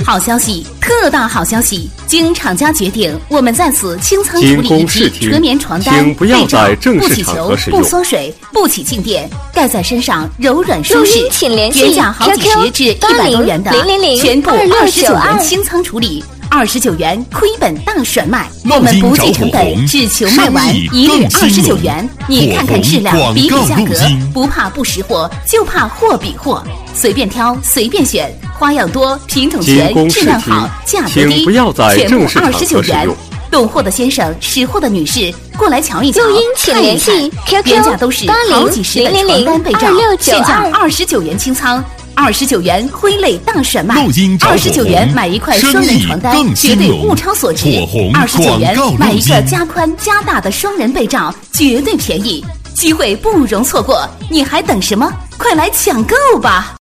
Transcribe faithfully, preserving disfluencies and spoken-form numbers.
好消息，特大好消息！经厂家决定，我们在此清仓处理一批纯棉床单、 请不要在正不起球、不缩水、不起静电，盖在身上柔软舒适。原价好几十至一百多元的，全部二十九元清仓处理。二十九元亏本大甩卖，我们不计成本，只求卖完，一律二十九元。你看看质量，比比价格，不怕不识货，就怕货比货。随便挑，随便选，花样多，品种全，质量好，价格低，全部二十九元。懂货的先生，识货的女士，过来瞧一瞧， 录音请联系 Q Q 原价都是好几十的床单被罩，现价二十九元清仓。二十九元挥泪大甩卖，二十九元买一块双人床单，绝对物超所值。二十九元买一个加宽加大的双人被罩，绝对便宜，机会不容错过，你还等什么？快来抢购吧！